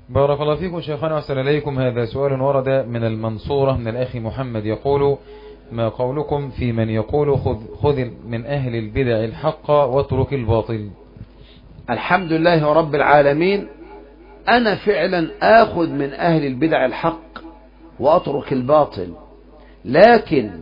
بارك الله فيكم شيخنا وأحسن إليكم. هذا سؤال ورد من المنصورة من الأخ محمد يقول: ما قولكم في من يقول خذ من أهل البدع الحق واترك الباطل؟ الحمد لله رب العالمين، أنا فعلا آخذ من أهل البدع الحق وأترك الباطل، لكن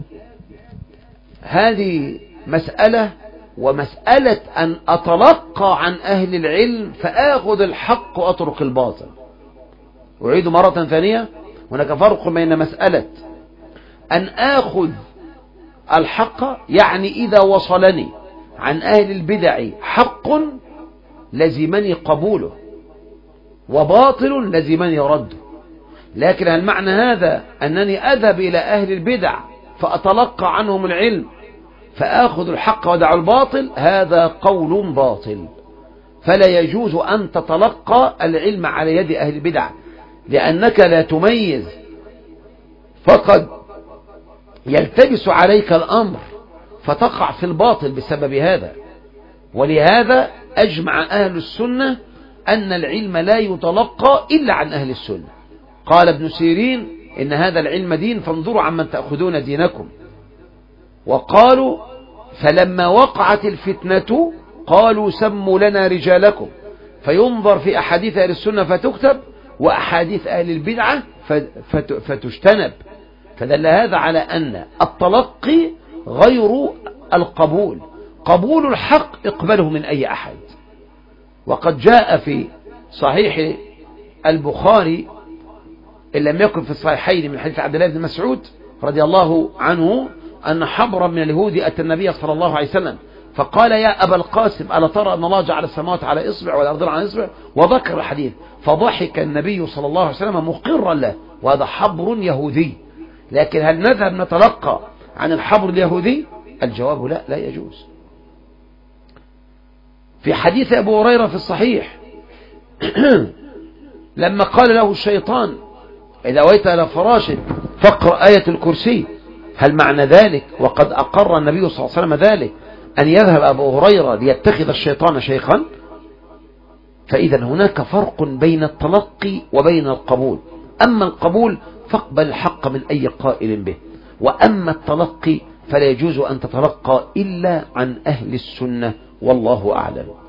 هذه مسألة، ومسألة أن أتلقى عن أهل العلم فآخذ الحق وأترك الباطل. أعيد مرة ثانية، هناك فرق بين مسألة أن آخذ الحق، يعني إذا وصلني عن أهل البدع حق لزمني قبوله وباطل لزمني رده. لكن هل معنى هذا أنني أذهب إلى أهل البدع فأتلقى عنهم العلم فآخذ الحق ودع الباطل؟ هذا قول باطل. فلا يجوز أن تتلقى العلم على يد أهل البدع، لأنك لا تميز، فقد يلتبس عليك الأمر فتقع في الباطل بسبب هذا. ولهذا أجمع أهل السنة أن العلم لا يتلقى إلا عن أهل السنة. قال ابن سيرين: إن هذا العلم دين فانظروا عمن تأخذون دينكم. وقالوا: فلما وقعت الفتنة قالوا سموا لنا رجالكم، فينظر في أحاديث أهل السنة فتكتب، وأحاديث أهل البدعة فتجتنب. فدل هذا على أن التلقي غير القبول. قبول الحق اقبله من أي أحد. وقد جاء في صحيح البخاري إن لم يكن في الصحيحين من حديث عبد الله بن مسعود رضي الله عنه أن حبرا من اليهود أتى النبي صلى الله عليه وسلم فقال: يا أبا القاسم، ألا ترى أن الله جعل السماوات على إصبع والأرض على إصبع؟ وذكر الحديث، فضحك النبي صلى الله عليه وسلم مقرا له، وهذا حبر يهودي. لكن هل نذهب نتلقى عن الحبر اليهودي؟ الجواب لا، لا يجوز. في حديث أبو هريرة في الصحيح لما قال له الشيطان: إذا أويت إلى فراشك فاقرأ آية الكرسي، هل معنى ذلك، وقد أقر النبي صلى الله عليه وسلم ذلك، أن يذهب أبو هريرة ليتخذ الشيطان شيخا؟ فإذا هناك فرق بين التلقي وبين القبول. أما القبول فاقبل الحق من أي قائل به، وأما التلقي فلا يجوز أن تتلقى إلا عن أهل السنة، والله أعلم.